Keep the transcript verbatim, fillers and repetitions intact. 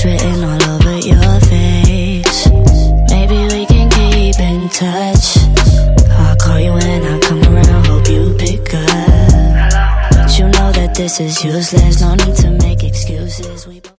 written all over your face. Maybe we can keep in touch. I'll call you when I come around, hope you pick up. But you know that this is useless, no need to make excuses. We